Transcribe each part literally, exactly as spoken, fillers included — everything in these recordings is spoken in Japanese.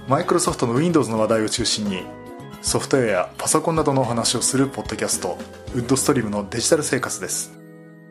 マイクロソフトの Windows の話題を中心にソフトウェアやパソコンなどのお話をするポッドキャスト、ウッドストリームのデジタル生活です。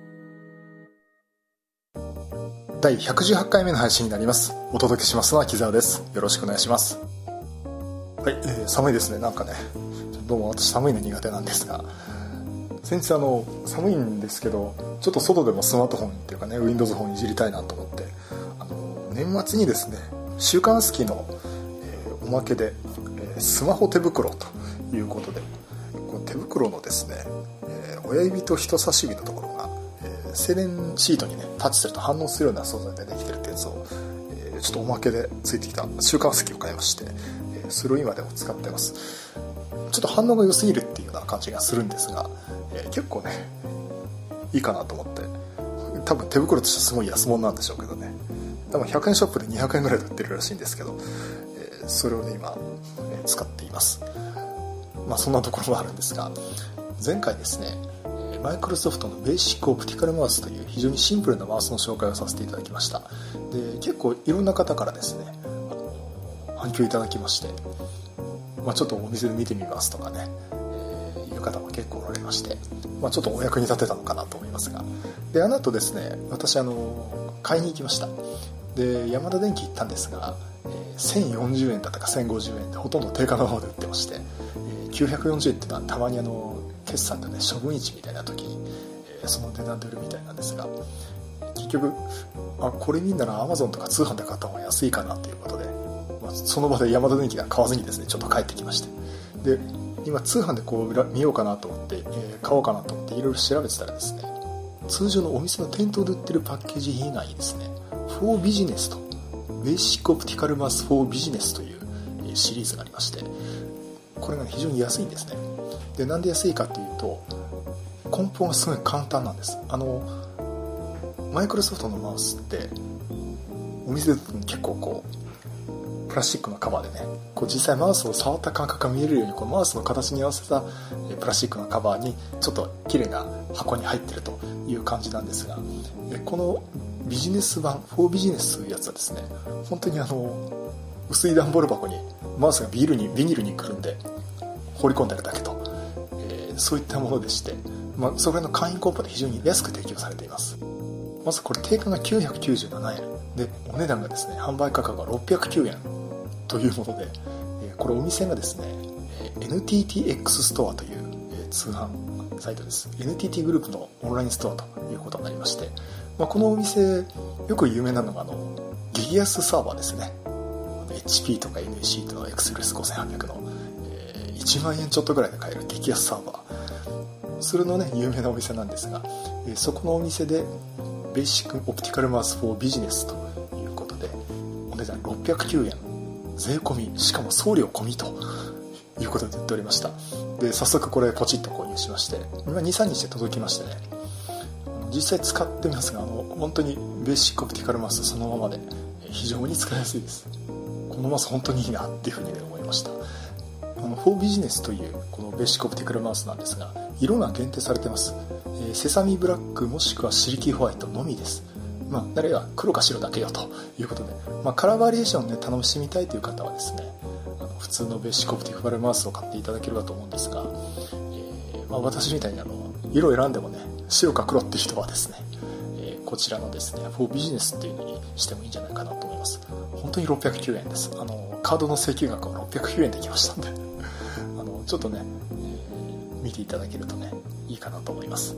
だいひゃくじゅうはちかいめの配信になります。お届けしますのは木澤です。よろしくお願いします。はい、えー、寒いですね。なんかね、どうも私寒いの苦手なんですが、先日あの寒いんですけど、ちょっと外でもスマートフォンっていうかね Windows フォンいじりたいなと思って、あの年末にですね、週刊スキーの、えー、おまけで、えー、スマホ手袋ということで、この手袋のですね、えー、親指と人差し指のところが、えー、静電シートにねタッチすると反応するような素材でできてるってやつを、えー、ちょっとおまけでついてきた週刊スキーを買いまして、えー、それを今でも使ってます。ちょっと反応が良すぎるっていうような感じがするんですが、えー、結構ねいいかなと思って、多分手袋としてはすごい安物なんでしょうけどね、多分ひゃくえんショップでにひゃくえんぐらいで売ってるらしいんですけど、えー、それをね今、えー、使っています。まあそんなところがあるんですが、前回ですね、マイクロソフトのベーシックオプティカルマウスという非常にシンプルなマウスの紹介をさせていただきました。で、結構いろんな方からですね、あの反響いただきまして、まあ、ちょっとお店で見てみますとかね、えー、いう方も結構おられまして、まあ、ちょっとお役に立てたのかなと思いますが、であの後ですね、私あの買いに行きました。でヤマダ電機行ったんですが、えー、せんよんじゅうえんだったかせんごじゅうえんでほとんど定価の方で売ってまして、えー、きゅうひゃくよんじゅうえんっていうのはたまにあの決算でね処分市みたいな時に、えー、その値段で売るみたいなんですが、結局あこれ見んなら Amazon とか通販で買った方が安いかなということで、まあ、その場でヤマダ電機が買わずにですねちょっと帰ってきまして、で今通販でこう見ようかなと思って、えー、買おうかなと思っていろいろ調べてたらですね、通常のお店の店頭で売ってるパッケージ以外にですね For Business とベーシックオプティカルマウス For Business というシリーズがありまして、これが非常に安いんですね。でなんで安いかというと、梱包がすごい簡単なんです。あのマイクロソフトのマウスってお店で結構こうプラスチックのカバーでね、こう実際マウスを触った感覚が見えるようにこうマウスの形に合わせたプラスチックのカバーにちょっと綺麗な箱に入ってるという感じなんですが、このビジネス版 For Business というやつはですね、本当にあの薄い段ボール箱にマウスがビールにビニールにくるんで放り込んでるだけと、えー、そういったものでして、まあ、それの簡易梱包で非常に安く提供されています。まずこれ定価がきゅうひゃくきゅうじゅうななえんで、お値段がですね販売価格がろっぴゃくきゅうえんというもので、これお店がですね エヌティーティーエックス ストアという通販サイトです。 エヌティーティー グループのオンラインストアということになりまして、まあ、このお店よく有名なのがあの激安サーバーですね。 エイチピー とか エヌイーシー との エクスプレスごせんはっぴゃくの、えー、いちまんえんちょっとぐらいで買える激安サーバー、それのね有名なお店なんですが、えー、そこのお店でベーシックオプティカルマウス For Business ということでお値段ろっぴゃくきゅうえん税込み、しかも送料込みということで言っておりました。で早速これポチッと購入しまして、今 にさんにちで届きましてね、実際使ってみますが、あの本当にベーシックオプティカルマウスそのままで非常に使いやすいです。このマウス本当にいいなっていうふうに、ね、思いました。あの For Business というこのベーシックオプティカルマウスなんですが、色が限定されてます。えー、セサミブラックもしくはシルキーホワイトのみです。まあ、あるいは黒か白だけよということで、まあ、カラーバリエーションを、ね、楽しみたいという方はですね、あの普通のベーシックオプティカルマウスを買っていただければと思うんですが、えーまあ、私みたいにあの色を選んでもね白か黒っていう人はですね、えー、こちらのですね For Business っていうのにしてもいいんじゃないかなと思います。本当にろっぴゃくきゅうえんです。あのカードの請求額はろっぴゃくきゅうえんできましたんであのちょっとね、えー、見ていただけるとねいいかなと思います。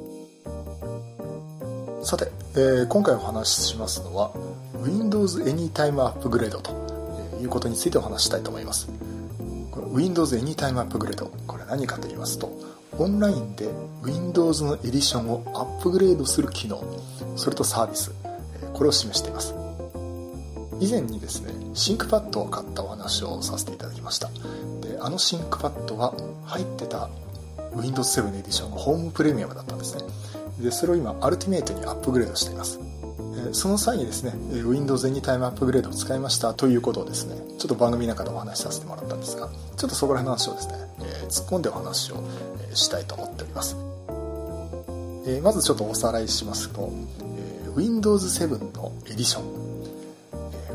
さて、えー、今回お話ししますのは Windows Anytime Upgrade ということについてお話ししたいと思います。この Windows Anytime Upgrade、 これ何かと言いますと、オンラインで Windows のエディションをアップグレードする機能、それとサービス、これを示しています。以前にですねシンクパッドを買ったお話をさせていただきました。であのシンクパッドは入ってた ウィンドウズセブン エディションがホームプレミアムだったんですね。でそれを今アルティメイトにアップグレードしています。その際にですね Windows Anytime アップグレードを使いましたということをですねちょっと番組の中でお話しさせてもらったんですが、ちょっとそこら辺の話をですね、えー、突っ込んでお話をしたいと思っております。えー、まずちょっとおさらいしますと、えー、ウィンドウズセブン のエディション、えー、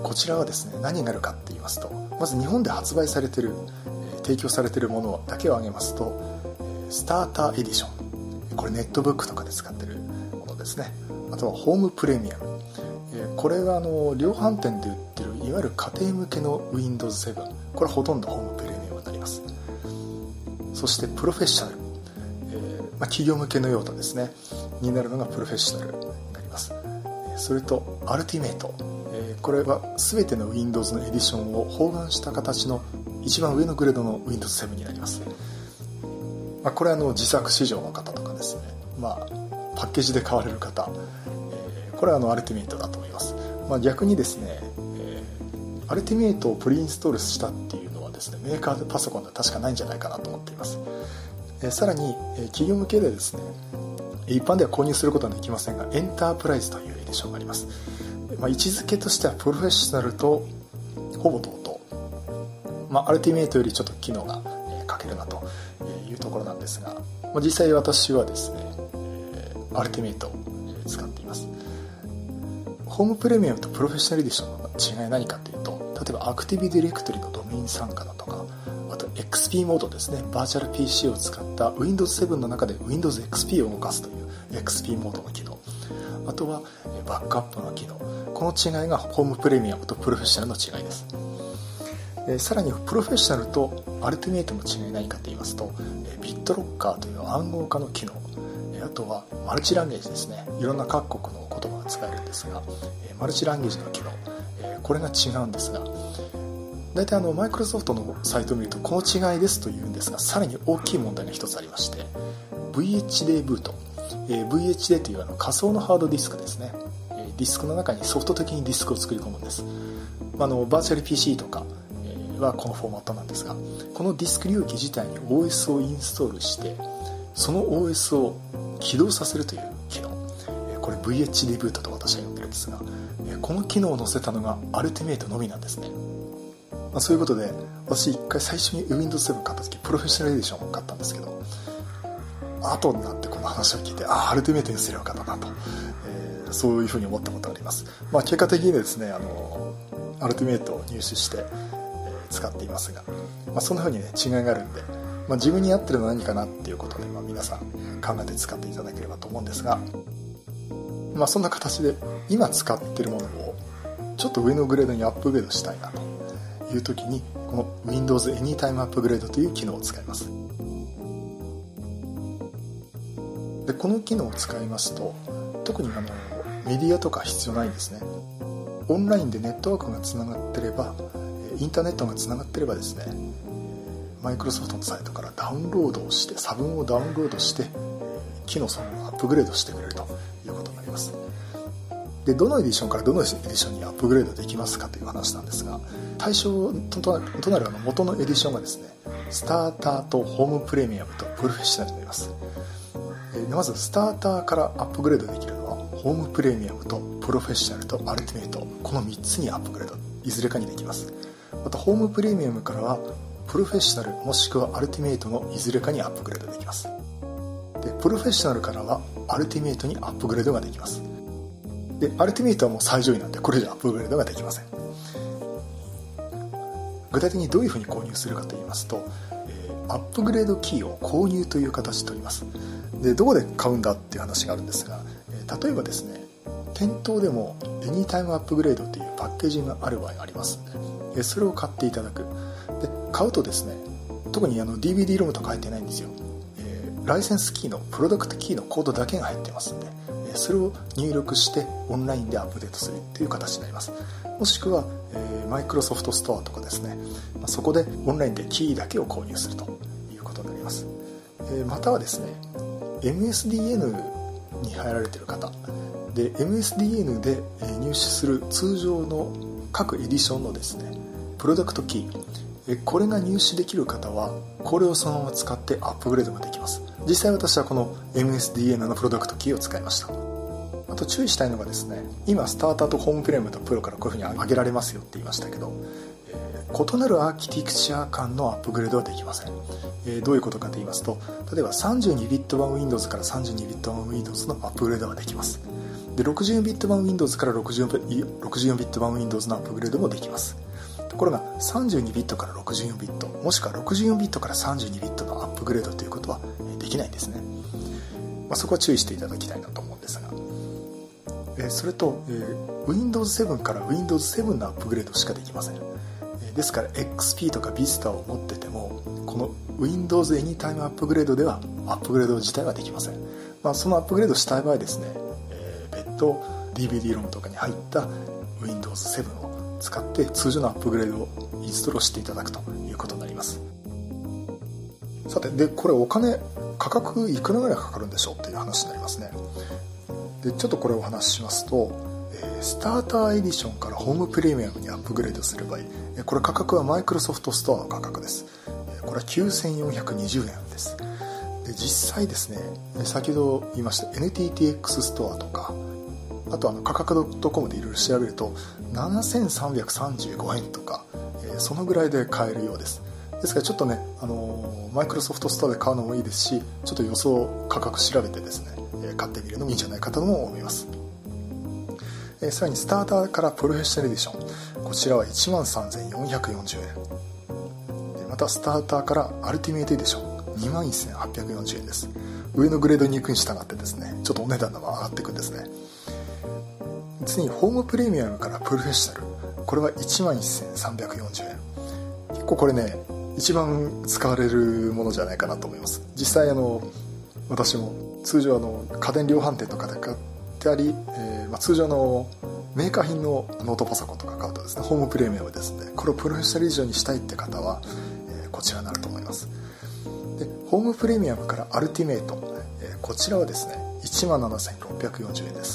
こちらはですね何になるかって言いますと、まず日本で発売されている、えー、提供されているものだけを挙げますと、えー、スターターエディション、これネットブックとかで使っているものですね。あとはホームプレミアム、えー、これはあの量販店で売っているいわゆる家庭向けの ウィンドウズセブン、これはほとんどホームプレミアムになります。そしてプロフェッショナル、えーまあ、企業向けの用途ですねになるのがプロフェッショナルになります。それとアルティメイト、えー、これは全ての ウィンドウズ のエディションを包含した形の一番上のグレードの ウィンドウズセブン になります。まあ、これはあの自作市場の方とかですね、まあ、パッケージで買われる方、えー、これはあのアルティメイトだと思います。まあ、逆にですね、えー、アルティメイトをプリインストールしたっていうのはですねメーカーパソコンでは確かないんじゃないかなと思っています。えー、さらに、えー、企業向けでですね一般では購入することはできませんがエンタープライズというエディションがあります。まあ、位置づけとしてはプロフェッショナルとほぼ同等、まあ、アルティメイトよりちょっと機能が欠けるなというところなんですが、まあ、実際私はですねアルティメイトを使っています。ホームプレミアムとプロフェッショナルエディションの違いは何かというと、例えばアクティブディレクトリのドメイン参加だとか、あと エックスピー モードですね、バーチャル ピーシー を使った ウィンドウズセブン の中で ウィンドウズエックスピー を動かすという エックスピー モードの機能、あとはバックアップの機能、この違いがホームプレミアムとプロフェッショナルの違いです。えさらにプロフェッショナルとアルティメイトの違いは何かと言いますと、ビットロッカーという暗号化の機能、あとはマルチランゲージですね、いろんな各国の言葉が使えるんですが、マルチランゲージの機能、これが違うんですが、大体あのマイクロソフトのサイトを見るとこの違いですというんですが、さらに大きい問題が一つありまして、 ブイエイチディー ブート、えー、ブイエイチディー というあの仮想のハードディスクですね、ディスクの中にソフト的にディスクを作り込むんです。あのバーチャル ピーシー とかはこのフォーマットなんですが、このディスク領域自体に オーエス をインストールしてその オーエス を起動させるという機能、これ ブイエイチディー ブートと私は呼んでるんですが、この機能を載せたのがアルティメイトのみなんですね。まあ、そういうことで私一回最初に ウィンドウズセブン 買った時プロフェッショナルエディションを買ったんですけど、後になってこの話を聞いて、ああアルティメイトにすればよかったなと、えー、そういうふうに思ったことがあります。まあ、結果的にですねあのアルティメイトを入手して、えー、使っていますが、まあ、そんなふうにね違いがあるんで、まあ、自分に合ってるのは何かなっていうことで、まあ、皆さん考えて使っていただければと思うんですが、まあ、そんな形で今使っているものをちょっと上のグレードにアップグレードしたいなという時に、この ウィンドウズ Anytime Upgrade という機能を使います。でこの機能を使いますと特にあのメディアとか必要ないんですね。オンラインでネットワークがつながってれば、インターネットがつながってればですね、マイクロソフトのサイトからダウンロードをして差分をダウンロードして機能そのアップグレードしてくれるということになります。でどのエディションからどのエディションにアップグレードできますかという話なんですが、対象となるあの元のエディションがですねスターターとホームプレミアムとプロフェッショナルになります。まずスターターからアップグレードできるのはホームプレミアムとプロフェッショナルとアルティメイト、このみっつにアップグレードいずれかにできます。またホームプレミアムからはプロフェッショナルもしくはアルティメイトのいずれかにアップグレードできます。でプロフェッショナルからはアルティメイトにアップグレードができます。でアルティメイトはもう最上位なんでこれ以上アップグレードができません。具体的にどういうふうに購入するかと言いますと、えー、アップグレードキーを購入という形で取ります。でどこで買うんだっていう話があるんですが、えー、例えばですね店頭でもエニータイムアップグレードというパッケージがある場合がありますので、えー、それを買っていただく。で買うとですね特にあの ディーブイディー ロムとか入ってないんですよ、えー、ライセンスキーのプロダクトキーのコードだけが入ってますので、えー、それを入力してオンラインでアップデートするという形になります。もしくは、えー、マイクロソフトストアとかですね、まあ、そこでオンラインでキーだけを購入するということになります。えー、またはですね エムエスディーエヌ に入られている方で エムエスディーエヌ で入手する通常の各エディションのですねプロダクトキー、これが入手できる方はこれをそのまま使ってアップグレードができます。実際私はこの エムエスディーエヌ のプロダクトキーを使いました。あと注意したいのがですね今スターターとホームプレミアムとプロからこういうふうに上げられますよって言いましたけど、えー、異なるアーキテクチャ間のアップグレードはできません。えー、どういうことかと言いますと、例えば さんじゅうにビット版 Windows から さんじゅうにビット版 Windows のアップグレードができます。 で ろくじゅうよんビット 版 Windows から ろくじゅうよんビット 版 Windows のアップグレードもできます。ところがさんじゅうにビットからろくじゅうよんビット、もしくはろくじゅうよんビットからさんじゅうにビットのアップグレードということはできないんですね。まあ、そこは注意していただきたいなと思うんですが、えー、それと、えー、ウィンドウズセブン から ウィンドウズセブン のアップグレードしかできません。えー、ですから エックスピー とか Vista を持っててもこの Windows Anytime アップグレードではアップグレード自体はできません。まあ、そのアップグレードしたい場合ですね、えー、別途 ディーブイディー ロムとかに入った ウィンドウズセブン を使って通常のアップグレードをインストールしていただくということになります。さて、でこれお金価格いくらぐらいかかるんでしょうっていう話になりますね。でちょっとこれをお話ししますと、えー、スターターエディションからホームプレミアムにアップグレードする場合、えー、これ価格はマイクロソフトストアの価格です。えー、これはきゅうせんよんひゃくにじゅうえんです。で実際ですね、先ほど言いました エヌティーティーエックス ストアとか、あとあの価格 .com でいろいろ調べるとななせんさんびゃくさんじゅうごえんとか、えー、そのぐらいで買えるようです。ですからちょっとね、あのマイクロソフトストアで買うのもいいですし、ちょっと予想価格調べてですね、えー、買ってみるのもいいんじゃないかとも思います。えー、さらにスターターからプロフェッショナルエディション、こちらはいちまんさんぜんよんひゃくよんじゅうえんで、またスターターからアルティメイトエディションにまんせんはっぴゃくよんじゅうえんです。上のグレードに行くに従ってですね、ちょっとお値段が上がっていくんですね。次にホームプレミアムからプロフェッショナル、これはいちまんせんさんびゃくよんじゅうえん、結構これね一番使われるものじゃないかなと思います。実際あの私も通常あの家電量販店とかで買ってあり、えーまあ、通常のメーカー品のノートパソコンとか買うとですね、ホームプレミアムですので、これをプロフェッショナル以上にしたいって方は、えー、こちらになると思います。でホームプレミアムからアルティメイト、えー、こちらはですねいちまんななせんろっぴゃくよんじゅうえんです。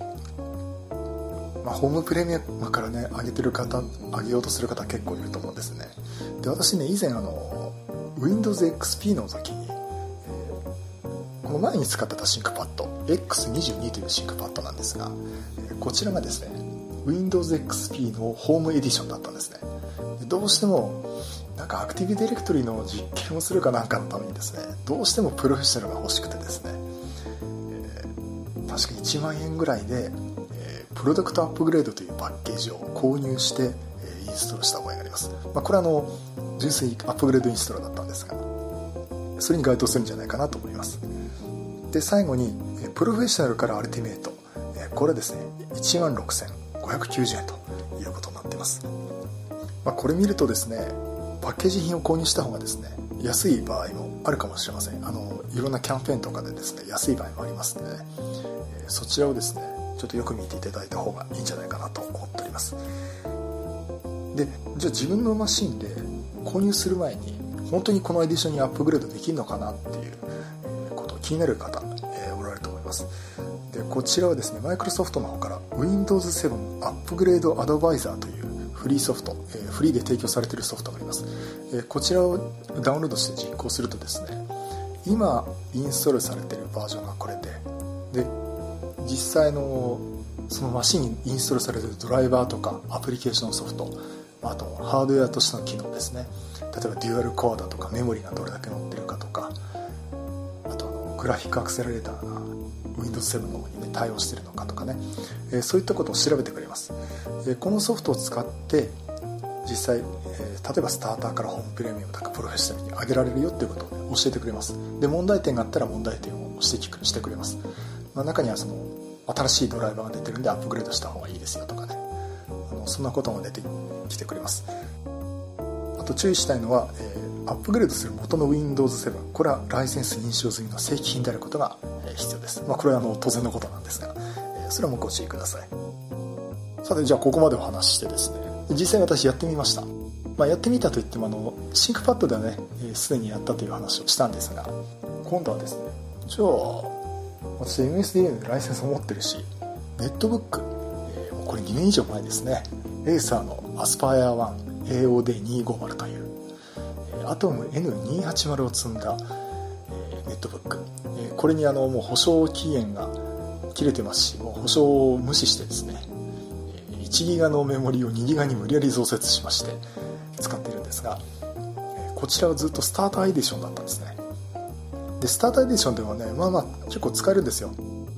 まあ、ホームプレミアムからね上げてる方、上げようとする方結構いると思うんですね。で私ね以前あの Windows エックスピー の時に、えー、この前に使ってたシンクパッド エックスにじゅうに というシンクパッドなんですが、えー、こちらがですね Windows エックスピー のホームエディションだったんですね。でどうしてもなんかアクティブディレクトリの実験をするかなんかのためにですね、どうしてもプロフェッショナルが欲しくてですね、えー、確かいちまんえんぐらいでプロダクトアップグレードというパッケージを購入してインストールした覚えがあります。まあ、これはあの純粋にアップグレードインストールだったんですが、それに該当するんじゃないかなと思います。で最後にプロフェッショナルからアルティメイト、これですねいちまんろくせんごひゃくきゅうじゅうえんということになっています。まあ、これ見るとですね、パッケージ品を購入した方がですね安い場合もあるかもしれません。あのいろんなキャンペーンとかでですね安い場合もありますので、ね、そちらをですねちょっとよく見ていただいた方がいいんじゃないかなと思っております。でじゃあ自分のマシンで購入する前に本当にこのエディションにアップグレードできるのかなっていうことを気になる方、えー、おられると思います。でこちらはですねマイクロソフトの方から ウィンドウズセブン アップグレードアドバイザーというフリーソフト、えー、フリーで提供されているソフトがあります。えー、こちらをダウンロードして実行するとですね、今インストールされているバージョンがこれで、で実際のそのマシンにインストールされているドライバーとかアプリケーションソフト、あとハードウェアとしての機能ですね、例えばデュアルコアだとかメモリがどれだけ載ってるかとか、あとあのグラフィックアクセラレーターが ウィンドウズセブン の方に、ね、対応しているのかとかね、えー、そういったことを調べてくれます。えー、このソフトを使って実際、えー、例えばスターターからホームプレミアムとかプロフェッショナルに上げられるよっていうことを、ね、教えてくれます。で問題点があったら問題点を指摘してくれます。まあ、中にはその新しいドライバーが出てるんでアップグレードした方がいいですよとかね、あのそんなことも出てきてくれます。あと注意したいのは、えー、アップグレードする元の ウィンドウズセブン、 これはライセンス認証済みの正規品であることが必要です。まあ、これはあの当然のことなんですが、えー、それもご注意ください。さてじゃあここまでお話ししてですね、実際私やってみました。まあ、やってみたといってもあのシンクパッドではねすで、えー、にやったという話をしたんですが、今度はですね、じゃあ私 エムエスディーエヌ のライセンスを持ってるし、ネットブック、えー、これにねん以上前ですね、エーサーのアスパイアワン エーオーディーにひゃくごじゅう という、えー、アトム エヌにひゃくはちじゅうを積んだ、えー、ネットブック、えー、これにあのもう保証期限が切れてますし、もう保証を無視してですね、いちギガのメモリをにギガに無理やり増設しまして使っているんですが、えー、こちらはずっとスターターエディションだったんですね。でスターターエディションではね、まあまあ結構使えるんですよ。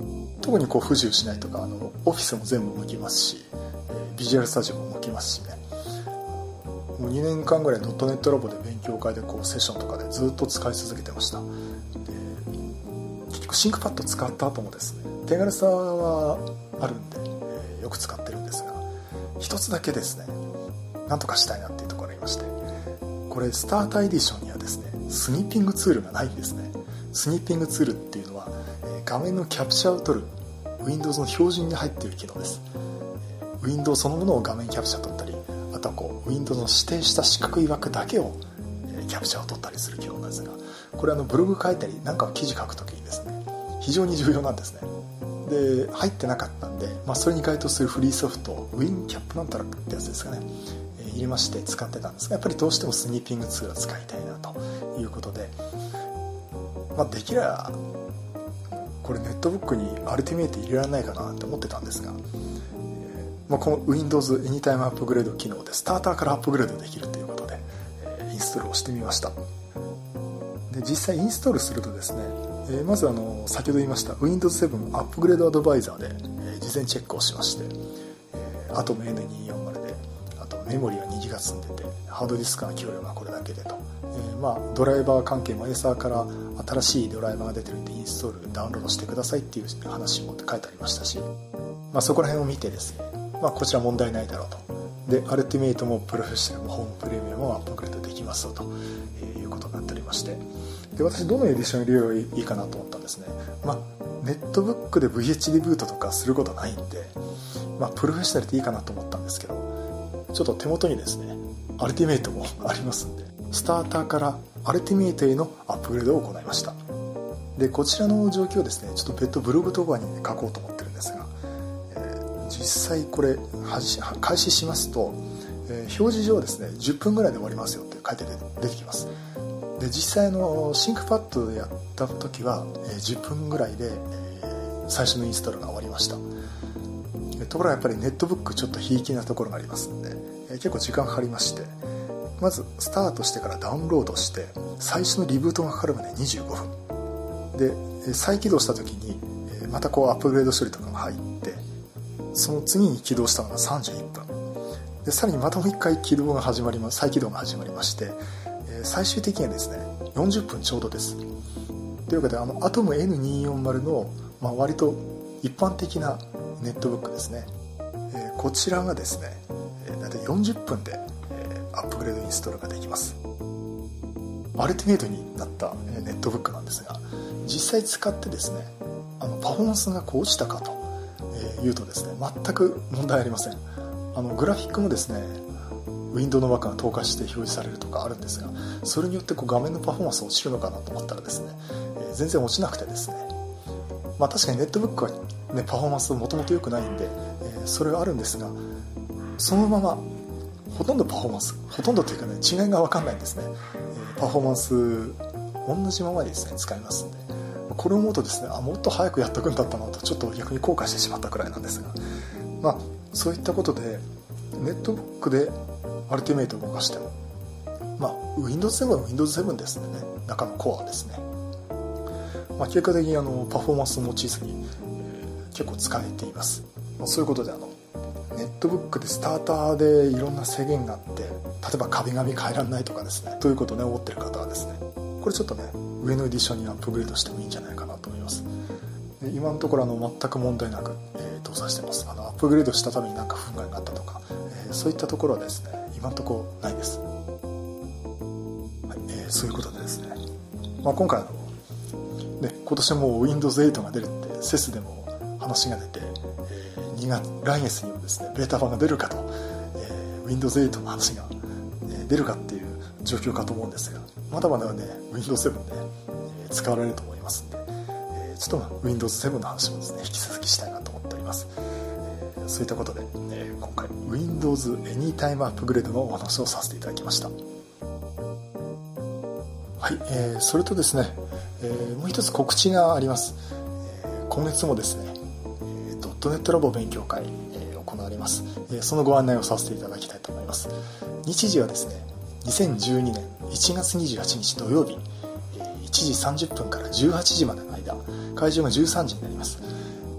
特にこう不自由しないとか、あのオフィスも全部動きますし、ビジュアルスタジオも動きますしね、もうにねんかんぐらいドットネットラボで勉強会でこうセッションとかでずっと使い続けてました。で結局シンクパッド使った後もですね、手軽さはあるんで、えー、よく使ってるんですが、一つだけですねなんとかしたいなっていうところがありまして、これスターターエディションにはですねスニッピングツールがないんですね。スニッピングツールっていうのは、えー、画面のキャプチャーを取る Windows の標準に入っている機能です。 Windows そのものを画面キャプチャー取ったり、あとはこう Windows の指定した四角い枠だけを、えー、キャプチャーを取ったりする機能なんですが、これあのブログ書いたりなんか記事書くときにですね非常に重要なんですね。で入ってなかったんで、まあ、それに該当するフリーソフト WinCap なんたらってやつですかね、えー、入れまして使ってたんですが、やっぱりどうしてもスニッピングツールを使いたいなということで、まあ、できればこれネットブックにアルティメイト入れられないかなって思ってたんですが、えーまあ、この Windows Anytime アップグレード機能でスターターからアップグレードできるということで、えー、インストールをしてみました。で実際インストールするとですね、えー、まずあの先ほど言いました Windows セブン アップグレードアドバイザーで、えー、事前チェックをしまして、えー、アトム エヌにひゃくよんじゅう で、あとメモリはにギガ積んでて、ハードディスクの容量がこれだけでと、えー、まあドライバー関係もエーサーから新しいドライバーが出てるんでインストールダウンロードしてくださいっていう話も書いてありましたし、まあ、そこら辺を見てですね、まあ、こちら問題ないだろうと。でアルティメイトもプロフェッショナルもホームプレミアムもアップグレードできますということになっておりまして、で私どのエディション入れればいいかなと思ったんですね。まあネットブックで ブイエイチディー ブートとかすることないんで、まあ、プロフェッショナルでいいかなと思ったんですけど、ちょっと手元にですねアルティメイトもありますんで、スターターからアルティメイトへのアップグレードを行いました。でこちらの状況をですねちょっと別途ブログとかに、ね、書こうと思ってるんですが、えー、実際これ開始しますと、えー、表示上ですねじゅっぷんぐらいで終わりますよって書いて出てきます。で実際のシンクパッドでやった時は、えー、じゅっぷんぐらいで、えー、最初のインストールが終わりました。ところがやっぱりネットブックちょっとひいきなところがありますので、えー、結構時間かかりまして、まずスタートしてからダウンロードして最初のリブートがかかるまでにじゅうごふんで、再起動した時にまたこうアップグレード処理とかが入って、その次に起動したのがさんじゅういっぷんで、さらにまたもう一回起動が始まります、再起動が始まりまして、最終的にはですねよんじゅっぷんちょうどです。というわけであの アトム エヌにひゃくよんじゅう の、まあ、割と一般的なネットブックですね、えー、こちらがですねだいたいよんじゅっぷんでアップグレードインストールができます。アルティメイトになったネットブックなんですが、実際使ってですねあのパフォーマンスがこう落ちたかというとですね全く問題ありません。あのグラフィックもですねウィンドウの枠が透過して表示されるとかあるんですが、それによってこう画面のパフォーマンス落ちるのかなと思ったらですね、えー、全然落ちなくてですね、まあ確かにネットブックは、ね、パフォーマンスもともと良くないんで、えー、それはあるんですが、そのままほとんどパフォーマンスほとんどというかね違いが分かんないんですね、えー、パフォーマンス同じままでですね使いますんで、これを思うとですねあもっと早くやっとくんだったなとちょっと逆に後悔してしまったくらいなんですが、まあそういったことでネットブックでアルティメイトを動かしても、まあ ウィンドウズセブン は ウィンドウズセブン ですね、中のコアですね、まあ、結果的にあのパフォーマンスを用いずに、えー、結構使えています。まあ、そういうことであのネットブックでスターターでいろんな制限があって、例えば壁紙変えられないとかですねということをね思ってる方はですね、これちょっとね上のエディションにアップグレードしてもいいんじゃないかなと思います。で今のところあの全く問題なく、えー、動作してます。あのアップグレードしたために何か不具合があったとか、えー、そういったところはですね今のところないです。はい、えー、そういうことでですね、まあ、今回あのね今年も ウィンドウズエイト が出るってセスでも話が出て、えー、にがつ来月にもですねベータ版が出るかと、えー、ウィンドウズエイト の話が、ね、出るかっていう状況かと思うんですが、まだまだね ウィンドウズセブン で、えー、使われると思いますんで、えー、ちょっと ウィンドウズセブン の話もですね引き続きしたいなと思っております。えー、そういったことで、えー、今回 ウィンドウズ Anytime アップグレードのお話をさせていただきました。はい、えー、それとですね、えー、もう一つ告知があります。えー、今月もですね、えー、ドットネットラボ勉強会、えー、行われます。えー、そのご案内をさせていただきたいと思います。日時はですね、にせんじゅうにねんいちがつにじゅうはちにち土曜日、えー、いちじさんじゅっぷんからじゅうはちじまでの間、会場がじゅうさんじになります。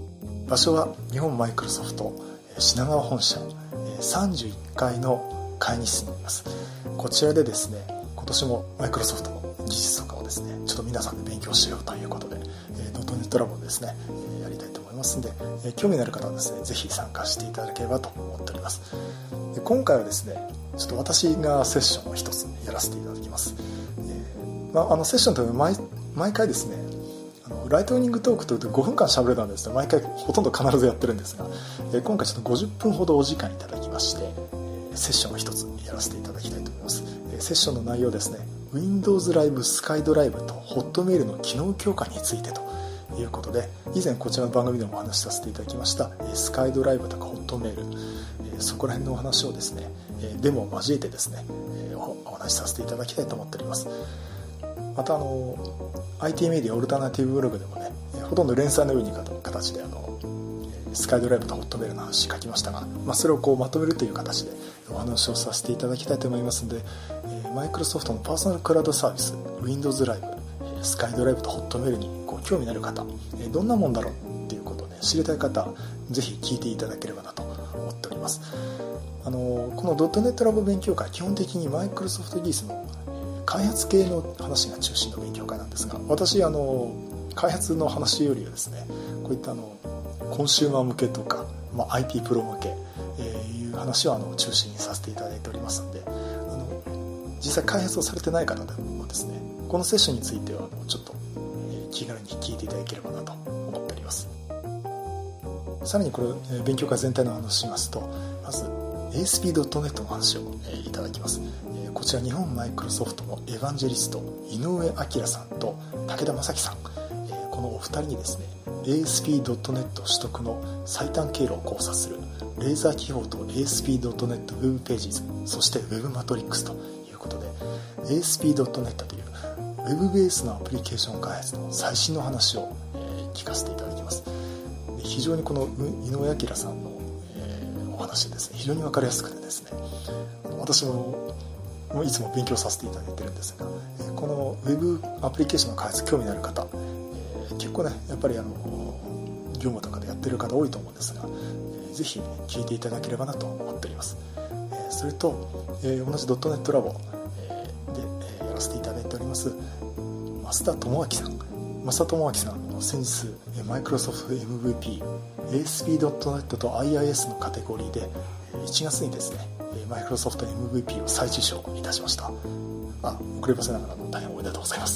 場所は日本マイクロソフト品川本社さんじゅういっかいの会議室になります。こちらでですね、今年もマイクロソフトの技術とかをですね、ちょっと皆さんで勉強しようということで、ドットネットラボをですね、やりたいと思いますので、興味のある方はですね、ぜひ参加していただければと思っております。で今回はですね、ちょっと私がセッションを一つやらせていただきます。えーまあ、あのセッションというのは 毎, 毎回ですね、あのライトニングトークというとごふんかん喋れたんですが、毎回ほとんど必ずやってるんですが、えー、今回ちょっとごじゅっぷんほどお時間いただきまして、セッションを一つやらせていただきたいと思います。セッションの内容ですね、 Windows Live SkyDrive と Hotmail の機能強化についてということで、以前こちらの番組でもお話しさせていただきましたSkyDrive とか Hotmail、そこら辺のお話をですね、デモを交えてですね、お話しさせていただきたいと思っております。またあの アイティー メディアオルタナティブブログでもね、ほとんど連載のように形であのスカイドライブとホットメールの話書きましたが、まあ、それをこうまとめるという形でお話をさせていただきたいと思いますので、マイクロソフトのパーソナルクラウドサービス Windows Live、スカイドライブとホットメールにこう興味のある方、どんなもんだろうっていうことを、ね、知りたい方、ぜひ聞いていただければなと思っております。あのこのドットネットラボ勉強会、基本的にマイクロソフト技術の開発系の話が中心の勉強会なんですが、私あの開発の話よりはですね、こういったあのコンシューマー向けとか、まあ、アイティー プロ向け、えー、いう話をあの中心にさせていただいておりますので、あの実際開発をされてない方でもですね、このセッションについてはあのちょっと、えー、気軽に聞いていただければなと思っております。さらにこれ、えー、勉強会全体の話をしますと、まず エーエスピードットネット の話を、えー、いただきます。えー、こちら日本マイクロソフトのエヴァンジェリスト井上明さんと武田正樹さん、えー、このお二人にですね、エーエスピードットネット 取得の最短経路を考察するレーザー記法と エーエスピードットネット ウェブページズ、そして Web マトリックスということで、 エーエスピードットネット という Web ベースのアプリケーション開発の最新の話を、えー、聞かせていただきます。で非常にこの井上明さんの、えー、お話ですね、非常に分かりやすくてですね、私もいつも勉強させていただいてるんですが、この Web アプリケーションの開発興味のある方、結構ねやっぱりあの業務とかでやってる方多いと思うんですが、えー、ぜひ、ね、聞いていただければなと思っております。えー、それと、えー、同じドットネットラボ、えー、で、えー、やらせていただいております増田智明さん増田智明さんの先日マイクロソフト エムブイピー エーエスピードットネット と アイアイエス のカテゴリーでいちがつにですねマイクロソフト エムブイピー を再受賞いたしました。あ、遅ればせながらの大変おめでとうございます。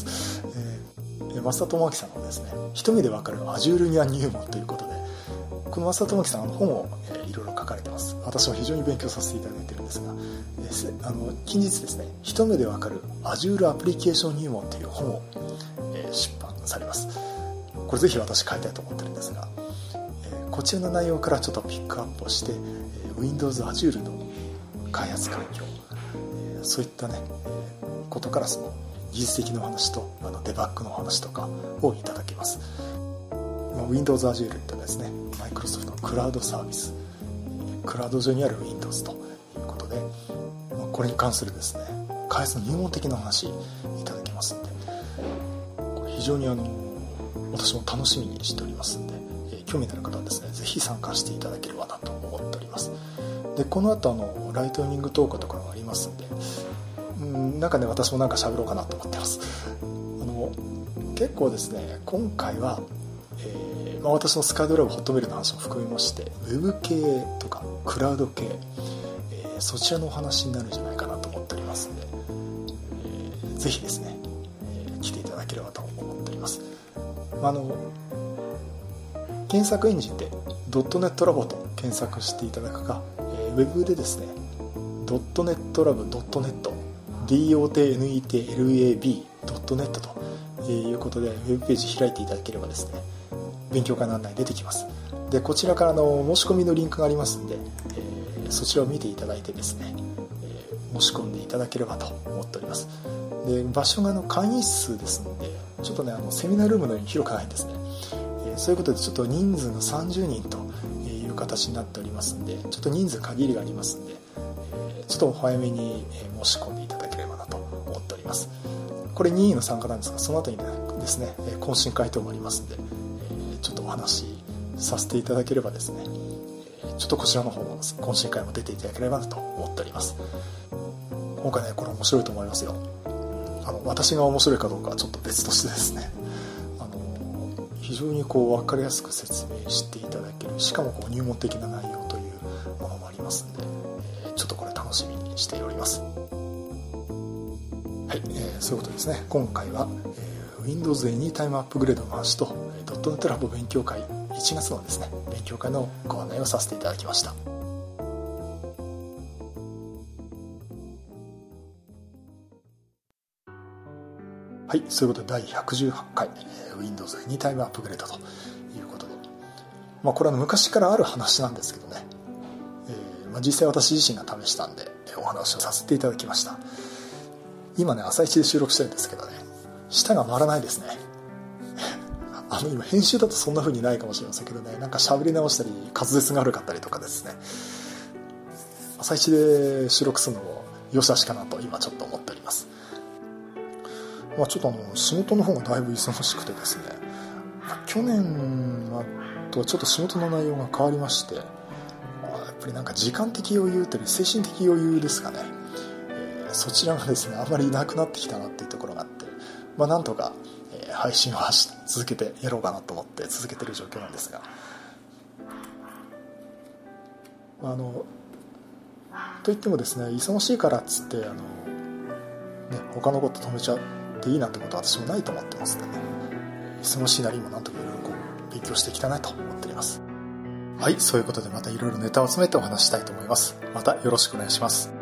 えー増田智明さんのですね、一目でわかる Azure には入門ということで、この増田智明さんの本を、えー、いろいろ書かれてます。私も非常に勉強させていただいているんですが、えー、あの近日ですね、一目でわかる Azure アプリケーション入門という本を、えー、出版されます。これぜひ私買いたいと思ってるんですが、えー、こちらの内容からちょっとピックアップをして、えー、Windows Azure の開発環境、えー、そういったね、えー、ことからその技術的な話とあのデバッグの話とかをいただけます。 Windows Azure ってですね、マイクロソフトのクラウドサービス、クラウド上にある Windows ということで、これに関するですね開発の入門的な話いただけますので、これ非常にあの私も楽しみにしておりますので、興味のある方はですねぜひ参加していただければなと思っております。でこの後あのライトニングトークとかがありますので、なんかね私もなんか喋ろうかなと思ってます。あの結構ですね今回は、えーまあ、私のスカイドライブホットメールの話も含めまして Web 系とかクラウド系、えー、そちらのお話になるんじゃないかなと思っておりますので、えー、ぜひですね、えー、来ていただければと思っております。まあ、あの検索エンジンでドットネットラボと検索していただくか、えー、ウェブでですねドットネットラボドットネットドットネット ということでウェブページ開いていただければですね勉強会の案内出てきます。でこちらからの申し込みのリンクがありますので、えー、そちらを見ていただいてですね、えー、申し込んでいただければと思っております。で場所がの会議室ですのでちょっとねあのセミナールームのように広くないんですね、えー、そういうことでちょっと人数がさんじゅうにんという形になっておりますのでちょっと人数限りがありますので、えー、ちょっとお早めに申し込んでいただければなと思っております。これ任意の参加なんですがその後にですね懇親会等もありますのでちょっとお話しさせていただければですね、ちょっとこちらの方の懇親会も出ていただければなと思っております。今回ねこれ面白いと思いますよ。あの私が面白いかどうかはちょっと別としてですね、あの非常にこう分かりやすく説明していただける、しかもこう入門的な内容というものもありますんで、ちょっとこれ楽しみにしております。はい、えー、そういうことですね。今回は、えー、Windows Anytime Upgrade の話と ドットネット Lab 勉強会いちがつのですね勉強会のご案内をさせていただきました。はい、そういうことでだいひゃくじゅうはちかい、えー、Windows Anytime Upgrade ということで、まあ、これは昔からある話なんですけどね、えーまあ、実際私自身が試したんでお話をさせていただきました。今ね朝一で収録してるんですけどね、舌が回らないですね。あの今編集だとそんな風にないかもしれませんけどね、なんか喋り直したり滑舌が悪かったりとかですね、朝一で収録するのもよしあしかなと今ちょっと思っております。まあ、ちょっとあの仕事の方がだいぶ忙しくてですね、去年とはちょっと仕事の内容が変わりまして、やっぱりなんか時間的余裕というより精神的余裕ですかね、えー、そちらがですねあまりなくなってきたなっていうところがあって、まあ、なんとか、えー、配信を続けてやろうかなと思って続けてる状況なんですが、あのといってもですね忙しいからっつってあの、ね、他のこと止めちゃっていいなんてことは私もないと思ってますのでね、忙しいなりにもなんとかいろいろこう勉強していきたいなと思っております。はい、そういうことでまたいろいろネタを集めてお話したいと思います。またよろしくお願いします。